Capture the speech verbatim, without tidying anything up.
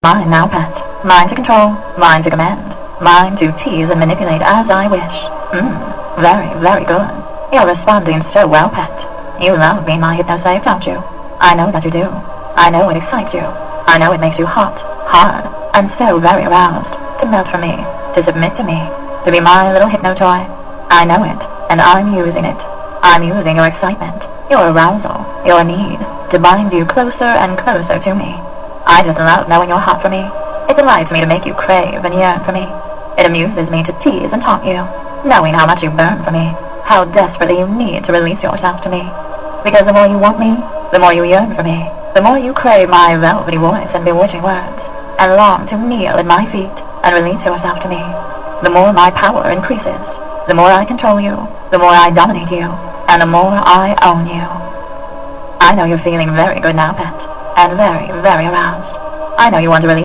Mine now, pet. Mine to control, mine to command, mine to tease and manipulate as I wish. Mmm, very, very good. You're responding so well, pet. You love being my hypno-slave, don't you? I know that you do. I know it excites you. I know it makes you hot, hard, and so very aroused to melt for me, to submit to me, to be my little hypno-toy. I know it, and I'm using it. I'm using your excitement, your arousal, your need, to bind you closer and closer to me. I just love knowing you're hot for me. It delights me to make you crave and yearn for me. It amuses me to tease and taunt you, knowing how much you burn for me, how desperately you need to release yourself to me. Because the more you want me, the more you yearn for me, the more you crave my velvety voice and bewitching words, and long to kneel at my feet and release yourself to me, the more my power increases, the more I control you, the more I dominate you, and the more I own you. I know you're feeling very good now, pet, and very, very aroused. I know you want to release